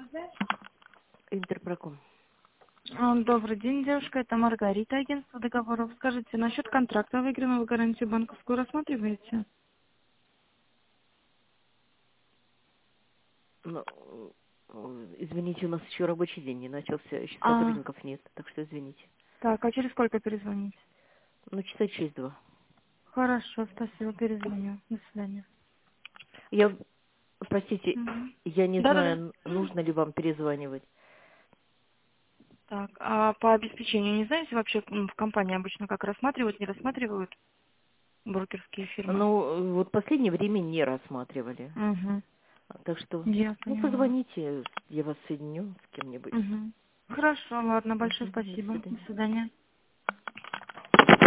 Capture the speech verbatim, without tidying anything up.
Интерпроком. А, Добрый день, девушка. Это Маргарита, агентство договоров. Скажите, насчет контракта выигранного гарантию банковскую рассматриваете? Ну, э, извините, у нас еще рабочий день не начался, еще А, сотрудников нет, так что извините. так, а через сколько перезвонить? Ну, часа через два. Хорошо, спасибо, перезвоню. До свидания. Я, простите, Мгм. я не Да-да-да. знаю, нужно ли вам перезванивать. Так, а по обеспечению не знаете вообще м, в компании обычно как рассматривают, не рассматривают брокерские фирмы? Ну, э, вот в последнее время не рассматривали. Угу. Так что, Я ну, поняла. позвоните, я вас соединю с кем-нибудь. Угу. Хорошо, ладно, большое Мгм, до спасибо. До свидания. свидания.